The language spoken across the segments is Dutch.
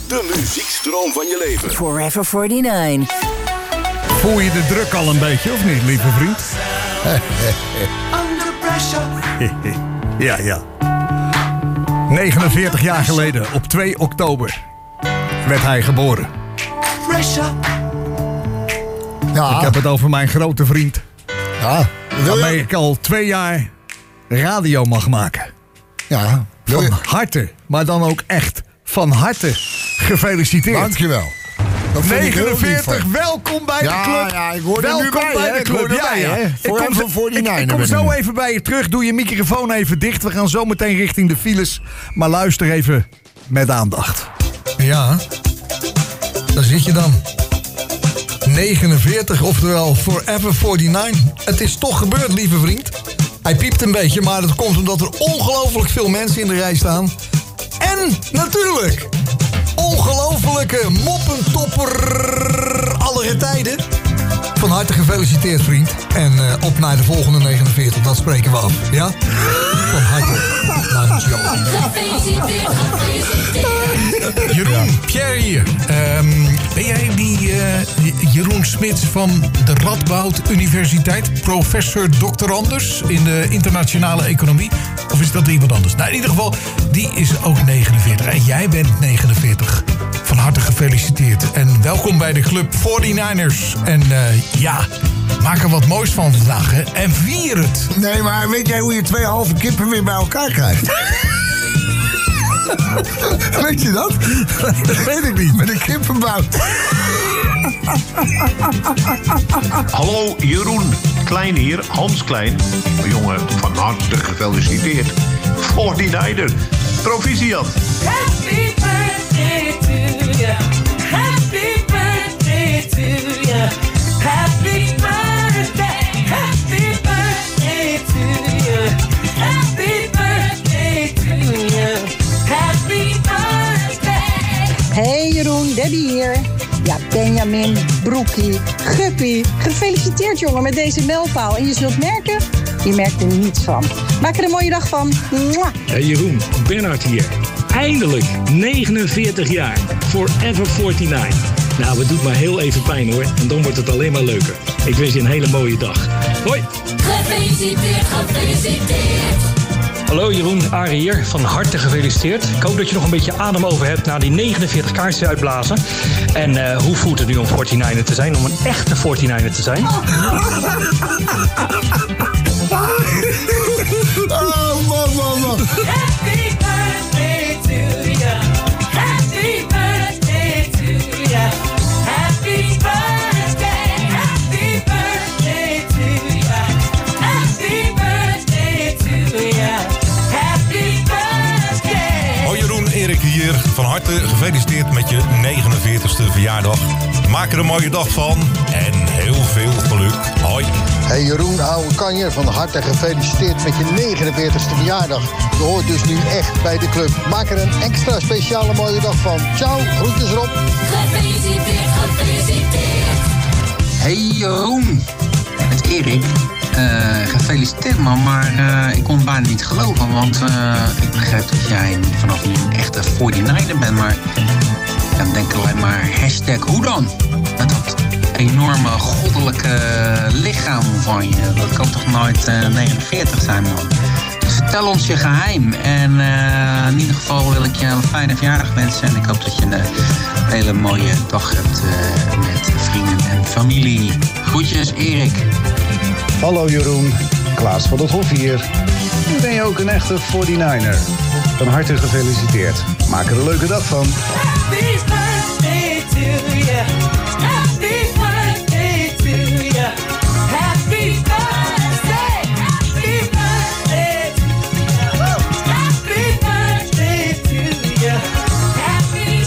De muziekstroom van je leven. Forever 49. Voel je de druk al een beetje, of niet, lieve vriend? Under pressure. Ja. 49 jaar geleden, op 2 oktober, werd hij geboren. Pressure. Ja. Ik heb het over mijn grote vriend. Ja. Waarmee ik al 2 jaar radio mag maken. Ja. Van harte, maar dan ook echt van harte gefeliciteerd. Dankjewel. Dat vind ik heel lief 49, van. welkom bij de club. Ja, ik hoor er nu Welkom bij, bij hè. de Ik hoor club. erbij, hè. Ik kom zo even bij je terug. Doe je microfoon even dicht. We gaan zo meteen richting de files. Maar luister even met aandacht. Ja, daar zit je dan. 49, oftewel Forever 49. Het is toch gebeurd, lieve vriend. Hij piept een beetje, maar dat komt omdat er ongelooflijk veel mensen in de rij staan. En natuurlijk, ongelofelijke moppentopper aller tijden. Van harte gefeliciteerd, vriend. En op naar de volgende 49, dat spreken we af. Ja? Van harte namens jou. Gefeliciteerd. Jeroen, Pierre hier. Ben jij die Jeroen Smits van de Radboud Universiteit? Professor Dr. Anders in de internationale economie? Of is dat iemand anders? Nou, in ieder geval, die is ook 49. En jij bent 49. Van harte gefeliciteerd. En welkom bij de Club 49ers. En maak er wat moois van vandaag, hè. En vier het. Nee, maar weet jij hoe je 2 halve kippen weer bij elkaar krijgt? Weet je dat? Dat weet ik niet. Met een kippenbout. Hallo Jeroen, Klein hier, Hans Klein. Jongen, van harte gefeliciteerd. 49er, proficiat. Happy birthday to you. Happy birthday to you. Happy birthday. Happy birthday to you. Happy birthday to you. Happy birthday. Hey Jeroen, Debbie hier. Ja, Benjamin, Broekie, Guppie. Gefeliciteerd jongen met deze mijlpaal. En je zult merken, je merkt er niets van. Maak er een mooie dag van. Mwah. Hey Jeroen, Bernhard hier. Eindelijk 49 jaar. Forever 49. Nou, het doet maar heel even pijn hoor. En dan wordt het alleen maar leuker. Ik wens je een hele mooie dag. Hoi! Gefeliciteerd. Hallo Jeroen, Arie hier. Van harte gefeliciteerd. Ik hoop dat je nog een beetje adem over hebt na die 49 kaartjes uitblazen. En hoe voelt het nu om 49er te zijn? Om een echte 49er te zijn? Oh, man. Happy birthday to you. Happy birthday to you. Happy birthday. Happy birthday to you. Happy birthday to you. Happy birthday. Hoi Jeroen, Erik hier. Van harte gefeliciteerd met je 49ste verjaardag. Maak er een mooie dag van en heel veel geluk. Hoi. Hey Jeroen, oude kanjer, van harte gefeliciteerd met je 49ste verjaardag. Je hoort dus nu echt bij de club. Maak er een extra speciale mooie dag van. Ciao, groetjes erop. Gefeliciteerd. Hey Jeroen, met Erik. Gefeliciteerd man, maar ik kon het bijna niet geloven. Want ik begrijp dat jij vanaf nu een echte 49er bent. Maar ik kan denken alleen maar hashtag hoe dan? Met dat enorme goddelijke lichaam van je. Dat kan toch nooit 49 zijn man. Dus vertel ons je geheim. En in ieder geval wil ik je een fijne verjaardag wensen. En ik hoop dat je een hele mooie dag hebt met vrienden en familie. Groetjes Erik. Hallo Jeroen, Klaas van het Hof hier. Nu ben je ook een echte 49er. Van harte gefeliciteerd. Maak er een leuke dag van. Happy birthday to you. Happy birthday to you. Happy birthday. Happy birthday to you. Happy birthday to you. Happy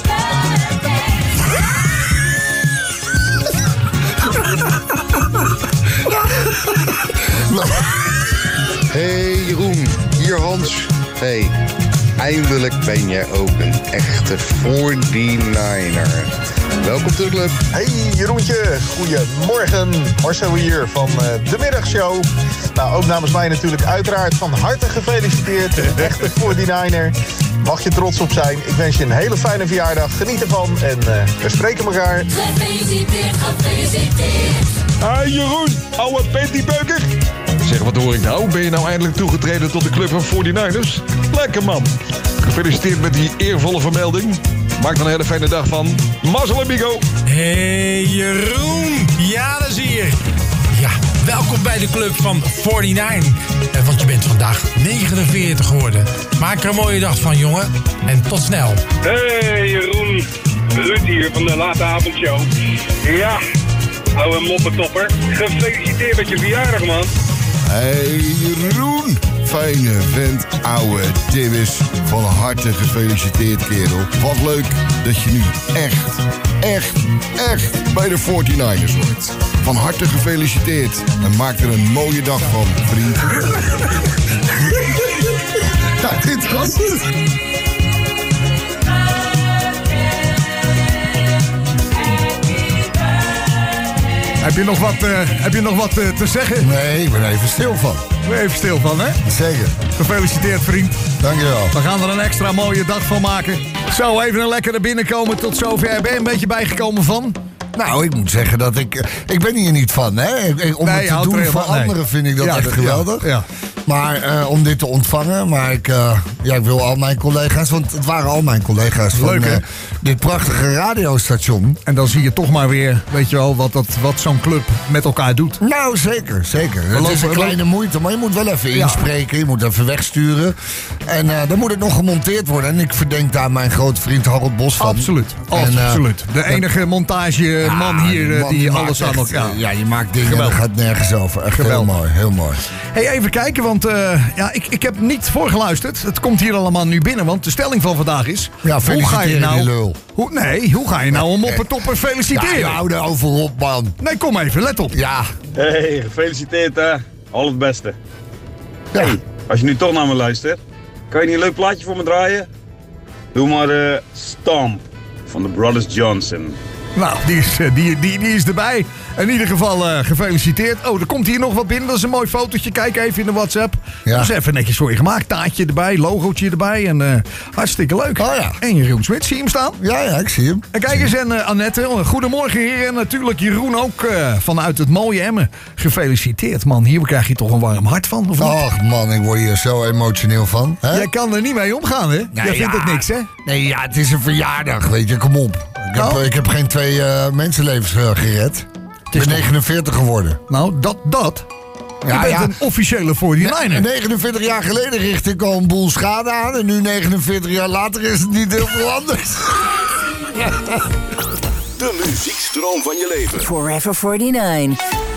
Hey Jeroen, hier Hans. Hey, eindelijk ben jij ook een echte 49er. Welkom to de club. Hey Jeroentje, goedemorgen. Marcel hier van de middagshow. Nou, ook namens mij natuurlijk uiteraard van harte gefeliciteerd. Echte 49er. Mag je trots op zijn. Ik wens je een hele fijne verjaardag. Geniet ervan en we spreken elkaar. Gefeliciteerd, gefeliciteerd. Hi Jeroen, ouwe pentybeuker. Zeg, wat hoor ik nou? Ben je nou eindelijk toegetreden tot de club van 49ers? Lekker man. Gefeliciteerd met die eervolle vermelding. Maak er een hele fijne dag van. Mazzel en Bigo. Hey Jeroen, ja dat zie je. Ja, welkom bij de club van 49. Want je bent vandaag 49 geworden. Maak er een mooie dag van, jongen. En tot snel. Hey Jeroen, Ruud hier van de late avondshow. Ja, ouwe moppetopper. Gefeliciteerd met je verjaardag, man. Hey Jeroen, fijne vent, ouwe Tibbis. Van harte gefeliciteerd, kerel. Wat leuk dat je nu echt bij de 49ers wordt. Van harte gefeliciteerd en maak er een mooie dag van, vriend. Ja, dit was het. Heb je nog wat te zeggen? Nee, ik ben even stil van. Ik ben even stil van, hè? Zeker. Gefeliciteerd, vriend. Dankjewel. We gaan er een extra mooie dag van maken. Zo, even een lekkere binnenkomen tot zover. Ben je een beetje bijgekomen van? Nou, ik moet zeggen dat ik ben hier niet van, hè. Om het te doen voor anderen vind ik dat echt geweldig. Ja. Maar om dit te ontvangen, maar ik wil al mijn collega's, want het waren al mijn collega's van dit prachtige radiostation. En dan zie je toch maar weer, weet je wel, wat zo'n club met elkaar doet. Nou, zeker. Het is een kleine moeite, maar je moet wel even inspreken, je moet even wegsturen. En dan moet het nog gemonteerd worden. En ik verdenk daar mijn grote vriend Harold Bos van. Absoluut. De enige montageman hier die alles aan elkaar... Ja, je maakt dingen en dat gaat nergens over. Echt heel mooi, heel mooi. Hey, even kijken, want ik heb niet voorgeluisterd. Het komt hier allemaal nu binnen, want de stelling van vandaag is... Ja, hoe ga je nou... die lul. Hoe ga je nou een moppetopper feliciteren? Ja, hou erover op, man. Nee, kom even, let op. Ja. Hey, gefeliciteerd hè. Al het beste. Ja. Hey, als je nu toch naar me luistert, kan je niet een leuk plaatje voor me draaien? Doe maar Stomp van de Brothers Johnson. Nou, die is erbij. In ieder geval gefeliciteerd. Oh, er komt hier nog wat binnen. Dat is een mooi fotootje. Kijk even in de WhatsApp. Ja. Dat is even netjes voor je gemaakt. Taartje erbij, logootje erbij. En hartstikke leuk. Oh, ja. En Jeroen Smit, zie je hem staan? Ja, ik zie hem. En kijk eens, en Annette. Goedemorgen, heren. En natuurlijk Jeroen ook vanuit het mooie Emmen. Gefeliciteerd, man. Hier krijg je toch een warm hart van, of niet? Och, man, ik word hier zo emotioneel van. Hè? Jij kan er niet mee omgaan, hè? Jij vindt het niks, hè? Nee, ja, het is een verjaardag, weet je. Kom op. Ik heb geen 2 mensenlevens gered. Ik ben 49 geworden. Nou, dat. Je bent een officiële 49er. 49 jaar geleden richtte ik al een boel schade aan. En nu 49 jaar later is het niet heel veel anders. De muziekstroom van je leven. Forever 49.